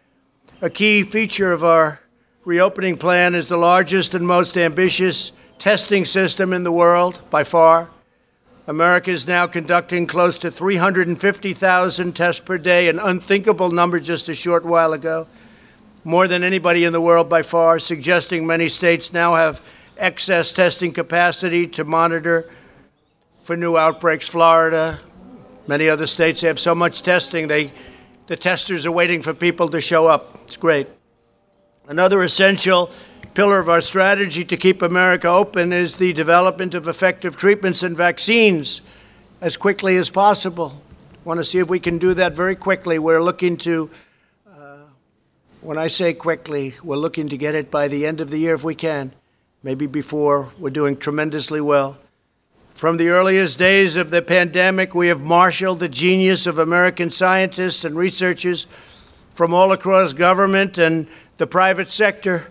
A key feature of our reopening plan is the largest and most ambitious testing system in the world, by far. America is now conducting close to three hundred fifty thousand tests per day, an unthinkable number just a short while ago. More than anybody in the world by far, suggesting many states now have excess testing capacity to monitor for new outbreaks. Florida, many other states have so much testing, they, the testers are waiting for people to show up. It's great. Another essential pillar of our strategy to keep America open is the development of effective treatments and vaccines as quickly as possible. I want to see if we can do that very quickly. We're looking to, uh, when I say quickly, we're looking to get it by the end of the year if we can, maybe before. We're doing tremendously well. From the earliest days of the pandemic, we have marshaled the genius of American scientists and researchers from all across government and the private sector,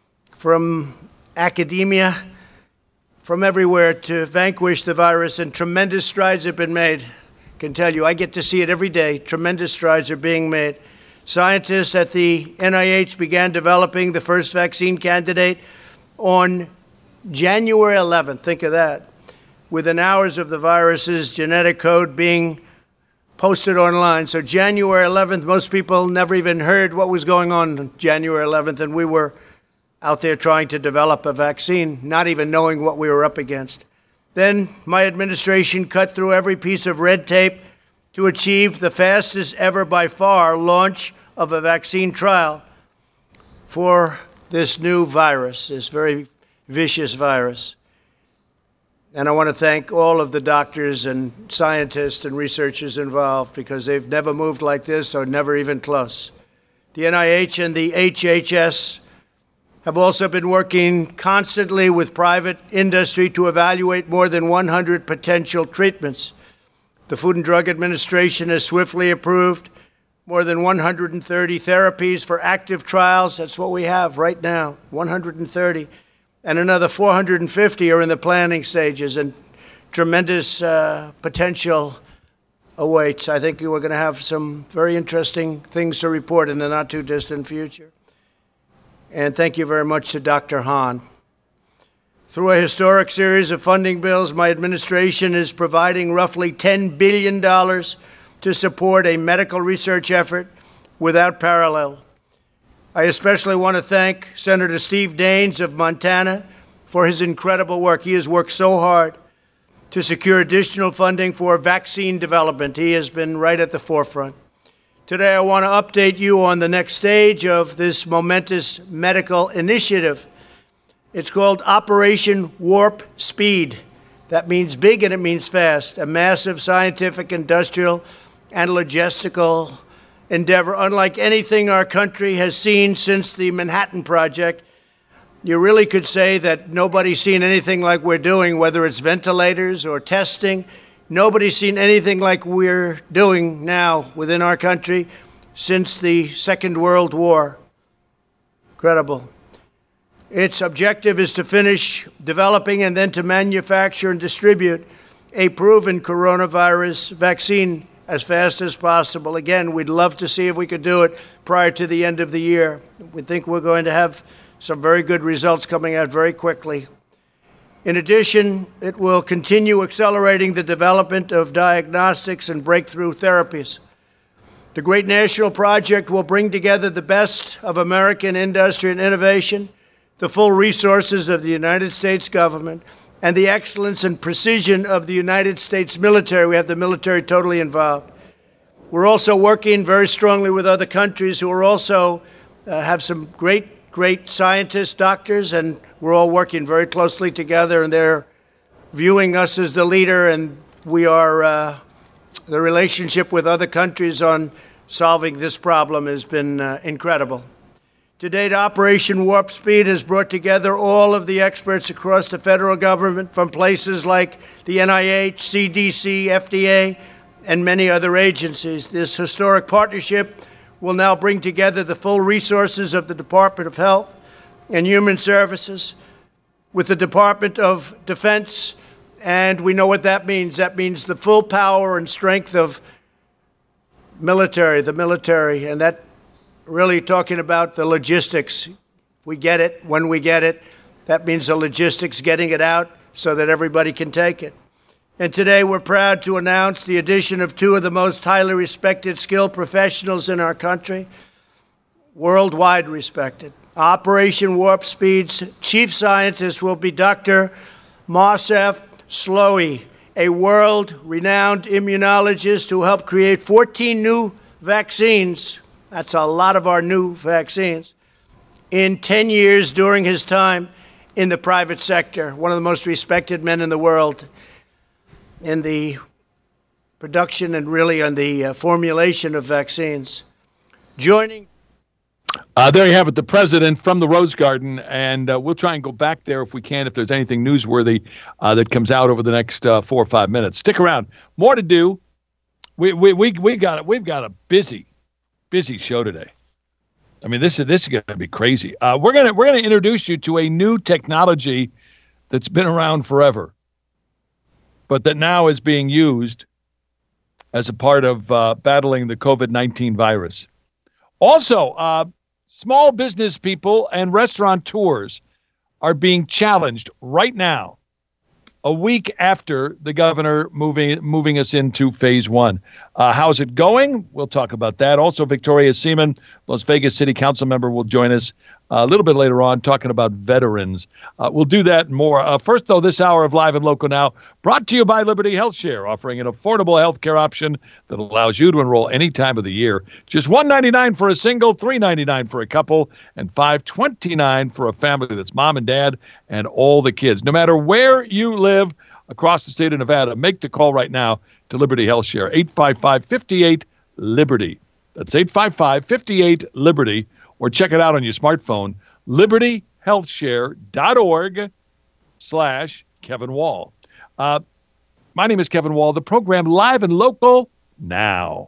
from academia, from everywhere, to vanquish the virus, and tremendous strides have been made. I can tell you, I get to see it every day. Tremendous strides are being made. Scientists at the N I H began developing the first vaccine candidate on January eleventh. Think of that. Within hours of the virus's genetic code being posted online. So January eleventh, most people never even heard what was going on on January eleventh, and we were out there trying to develop a vaccine, not even knowing what we were up against. Then my administration cut through every piece of red tape to achieve the fastest ever by far launch of a vaccine trial for this new virus, this very vicious virus. And I want to thank all of the doctors and scientists and researchers involved, because they've never moved like this, or never even close. The N I H and the H H S have also been working constantly with private industry to evaluate more than one hundred potential treatments. The Food and Drug Administration has swiftly approved more than one hundred thirty therapies for active trials. That's what we have right now, one hundred thirty. And another four hundred fifty are in the planning stages, and tremendous uh, potential awaits. I think we're going to have some very interesting things to report in the not-too-distant future. And thank you very much to Doctor Hahn. Through a historic series of funding bills, my administration is providing roughly ten billion dollars to support a medical research effort without parallel. I especially want to thank Senator Steve Daines of Montana for his incredible work. He has worked so hard to secure additional funding for vaccine development. He has been right at the forefront. Today, I want to update you on the next stage of this momentous medical initiative. It's called Operation Warp Speed. That means big and it means fast, a massive scientific, industrial, and logistical endeavor unlike anything our country has seen since the Manhattan Project. You really could say that nobody's seen anything like we're doing, whether it's ventilators or testing. Nobody's seen anything like we're doing now within our country since the Second World War. Incredible. Its objective is to finish developing and then to manufacture and distribute a proven coronavirus vaccine as fast as possible. Again, we'd love to see if we could do it prior to the end of the year. We think we're going to have some very good results coming out very quickly. In addition, it will continue accelerating the development of diagnostics and breakthrough therapies. The great national project will bring together the best of American industry and innovation, the full resources of the United States government, and the excellence and precision of the United States military. We have the military totally involved. We're also working very strongly with other countries who are also uh, have some great, great scientists, doctors, and we're all working very closely together, and they're viewing us as the leader, and we are, uh, the relationship with other countries on solving this problem has been uh, incredible. To date, Operation Warp Speed has brought together all of the experts across the federal government from places like the N I H, C D C, F D A, and many other agencies. This historic partnership will now bring together the full resources of the Department of Health and Human Services with the Department of Defense, and we know what that means. That means the full power and strength of military, the military, and that really talking about the logistics. We get it when we get it. That means the logistics, getting it out so that everybody can take it. And today we're proud to announce the addition of two of the most highly respected, skilled professionals in our country, worldwide respected. Operation Warp Speed's chief scientist will be Doctor Moncef Slaoui, a world-renowned immunologist who helped create fourteen new vaccines. That's a lot of our new vaccines in ten years during his time in the private sector, one of the most respected men in the world in the production and really on the uh, formulation of vaccines. Joining. Uh, there you have it, the president from the Rose Garden, and uh, we'll try and go back there if we can, if there's anything newsworthy uh, that comes out over the next uh, four or five minutes. Stick around. More to do. We we we we got it. We've got a busy, busy show today. I mean, this is this is going to be crazy. Uh, we're gonna we're gonna introduce you to a new technology that's been around forever, but that now is being used as a part of uh, battling the COVID nineteen virus. Also, uh, small business people and restaurateurs are being challenged right now, a week after the governor moving moving us into phase one. Uh, how's it going? We'll talk about that. Also, Victoria Seaman, Las Vegas City Council member, will join us uh, a little bit later on talking about veterans. Uh, we'll do that and more. Uh, first, though, this hour of Live and Local Now, brought to you by Liberty Health Share, offering an affordable health care option that allows you to enroll any time of the year. Just one hundred ninety-nine dollars for a single, three hundred ninety-nine dollars for a couple, and five hundred twenty-nine dollars for a family that's mom and dad and all the kids. No matter where you live across the state of Nevada, make the call right now to Liberty Health Share, eight five five, five eight, Liberty. That's eight five five, five eight, Liberty, or check it out on your smartphone, liberty health share dot org slash Kevin Wall. Uh, my name is Kevin Wall. The program Live and Local Now.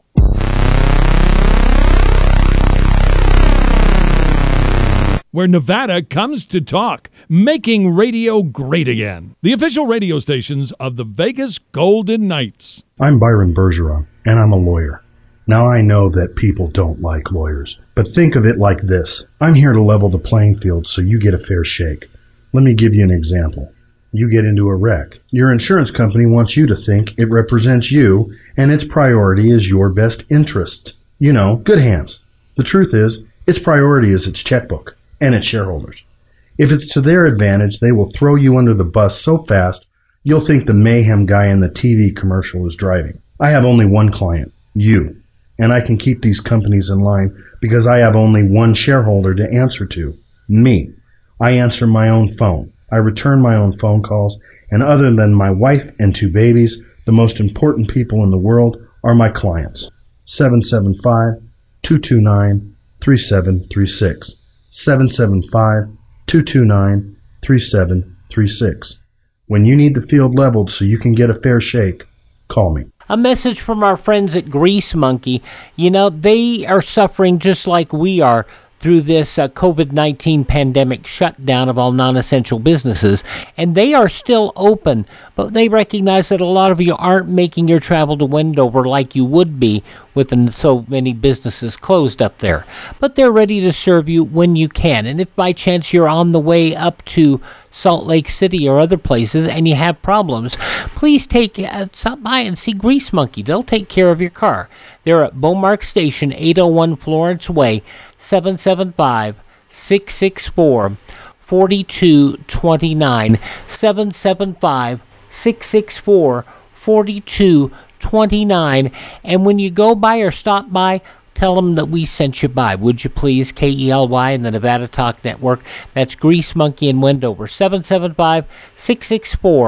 Where Nevada comes to talk, making radio great again. The official radio stations of the Vegas Golden Knights. I'm Byron Bergeron, and I'm a lawyer. Now I know that people don't like lawyers, but think of it like this. I'm here to level the playing field so you get a fair shake. Let me give you an example. You get into a wreck. Your insurance company wants you to think it represents you, and its priority is your best interest. You know, good hands. The truth is, its priority is its checkbook and its shareholders. If it's to their advantage, they will throw you under the bus so fast, you'll think the mayhem guy in the T V commercial is driving. I have only one client, you, and I can keep these companies in line because I have only one shareholder to answer to, me. I answer my own phone. I return my own phone calls, and other than my wife and two babies, the most important people in the world are my clients. seven seven five, two two nine, three seven three six. seven seven five, two two nine, three seven three six. When you need the field leveled so you can get a fair shake, call me. A message from our friends at Grease Monkey. You know, they are suffering just like we are through this uh, COVID nineteen pandemic shutdown of all non-essential businesses, and they are still open, but they recognize that a lot of you aren't making your travel to Wendover like you would be with so many businesses closed up there. But they're ready to serve you when you can, and if by chance you're on the way up to Salt Lake City or other places and you have problems, please take uh, stop by and see Grease Monkey. They'll take care of your car. They're at Beaumark Station, eight oh one Florence Way, seven seven five, six six four, four two two nine, seven seven five, six six four, four two two nine. And when you go by or stop by, tell them that we sent you by, would you please? K E L Y and the Nevada Talk Network. That's Grease Monkey in Wendover, seven seven five, six six four,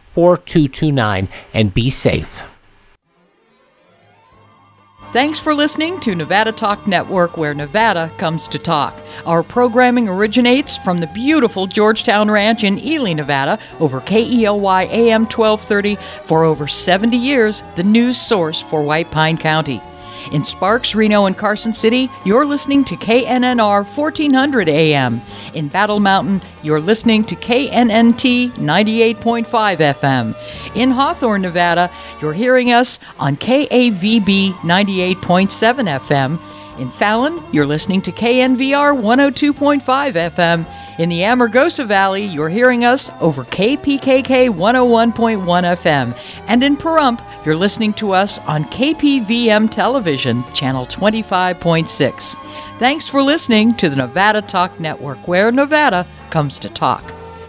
four two two nine, and be safe. Thanks for listening to Nevada Talk Network, where Nevada comes to talk. Our programming originates from the beautiful Georgetown Ranch in Ely, Nevada, over K E L Y A M twelve thirty for over seventy years, the news source for White Pine County. In Sparks, Reno, and Carson City, you're listening to K N N R fourteen hundred A M. In Battle Mountain, you're listening to K N N T ninety-eight point five F M. In Hawthorne, Nevada, you're hearing us on K A V B ninety-eight point seven F M. In Fallon, you're listening to K N V R one oh two point five F M. In the Amargosa Valley, you're hearing us over K P K K one oh one point one F M. And in Pahrump, you're listening to us on K P V M Television, channel twenty-five point six. Thanks for listening to the Nevada Talk Network, where Nevada comes to talk.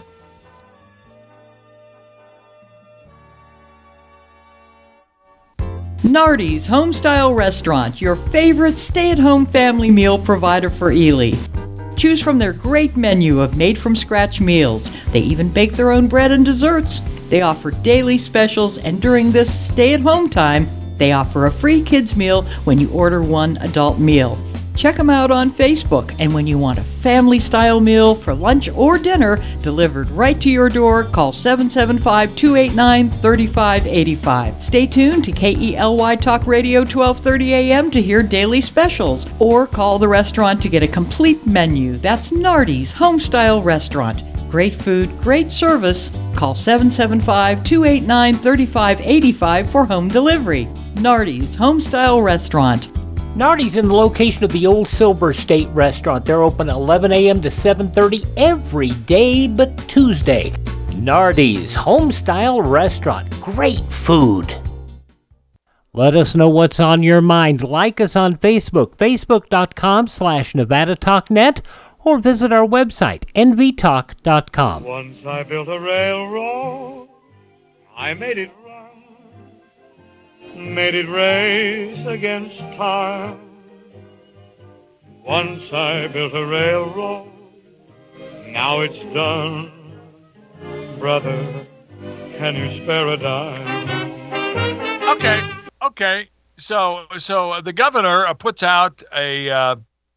Nardi's Homestyle Restaurant, your favorite stay-at-home family meal provider for Ely. Choose from their great menu of made-from-scratch meals. They even bake their own bread and desserts. They offer daily specials, and during this stay-at-home time, they offer a free kids meal when you order one adult meal. Check them out on Facebook, and when you want a family-style meal for lunch or dinner delivered right to your door, call seven seven five, two eight nine, three five eight five. Stay tuned to K E L Y Talk Radio twelve thirty A M to hear daily specials, or call the restaurant to get a complete menu. That's Nardi's Homestyle Restaurant. Great food, great service. Call seven seven five, two eight nine, three five eight five for home delivery. Nardi's Homestyle Restaurant. Nardi's in the location of the Old Silver State Restaurant. They're open eleven a.m. to seven thirty every day but Tuesday. Nardi's Homestyle Restaurant. Great food. Let us know what's on your mind. Like us on Facebook, facebook.com slash Nevada Talk Net, or visit our website, N V talk dot com. Once I built a railroad, I made it made it race against time. Once I built a railroad, now it's done. Brother, can you spare a dime? Okay, okay. So, so the governor uh, puts out a, uh,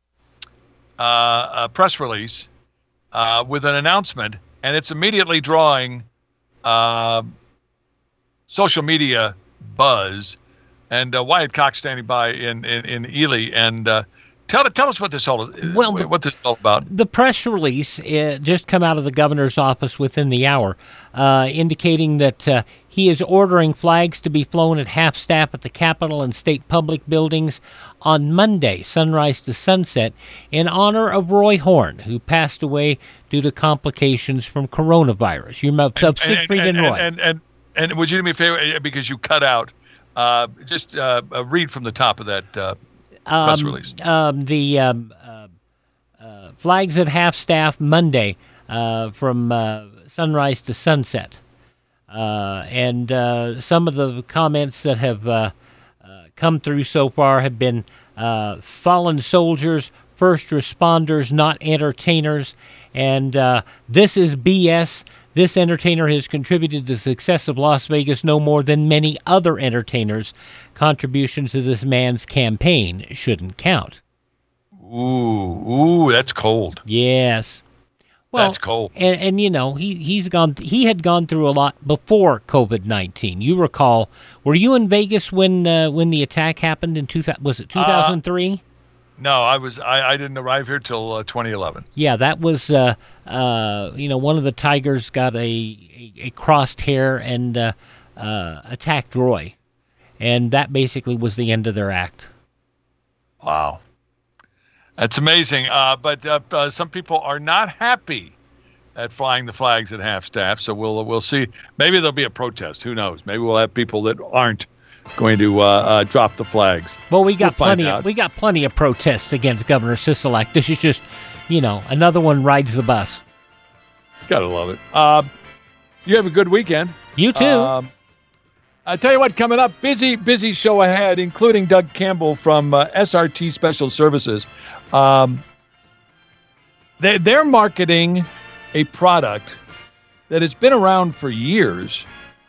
uh, a press release uh, with an announcement, and it's immediately drawing uh, social media buzz, and uh, Wyatt Cox standing by in in, in Ely, and uh, tell tell us what this all well, what this is all about. The press release uh, just come out of the governor's office within the hour, uh, indicating that uh, he is ordering flags to be flown at half staff at the Capitol and state public buildings on Monday, sunrise to sunset, in honor of Roy Horn, who passed away due to complications from coronavirus. You remember and, Siegfried and, and, and, Roy. And, and, and, and would you do me a favor, because you cut out, uh, just uh, uh, read from the top of that uh, press um, release. Um, the um, uh, uh, flags at half staff Monday uh, from uh, sunrise to sunset. Uh, and uh, some of the comments that have uh, uh, come through so far have been uh, fallen soldiers, first responders, not entertainers, and uh, this is B S. This entertainer has contributed to the success of Las Vegas no more than many other entertainers. Contributions to this man's campaign shouldn't count. Ooh, ooh, that's cold. Yes. Well, that's cold. And, and you know, he he's gone. He had gone through a lot before COVID nineteen. You recall? Were you in Vegas when uh, when the attack happened in two? Was it two thousand three? Uh, no, I was. I, I didn't arrive here till uh, twenty eleven. Yeah, that was. Uh, uh, you know, one of the Tigers got a a, a crossed hair and uh, uh, attacked Roy, and that basically was the end of their act. Wow. That's amazing, uh, but uh, uh, some people are not happy at flying the flags at half staff. So we'll we'll see. Maybe there'll be a protest. Who knows? Maybe we'll have people that aren't going to uh, uh, drop the flags. Well, we got we'll plenty. Of, we got plenty of protests against Governor Sisolak. This is just, you know, another one rides the bus. Gotta love it. Uh, you have a good weekend. You too. Um, I tell you what, coming up, busy, busy show ahead, including Doug Campbell from uh, S R T Special Services. Um, they, they're marketing a product that has been around for years,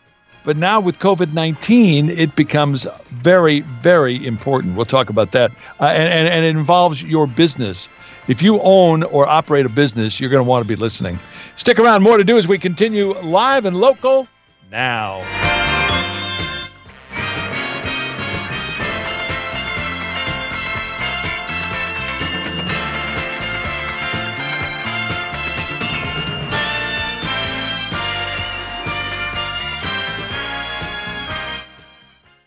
But now with COVID nineteen, it becomes very, very important. We'll talk about that. Uh, and, and, and it involves your business. If you own or operate a business, you're going to want to be listening. Stick around. More to do as we continue live and local now.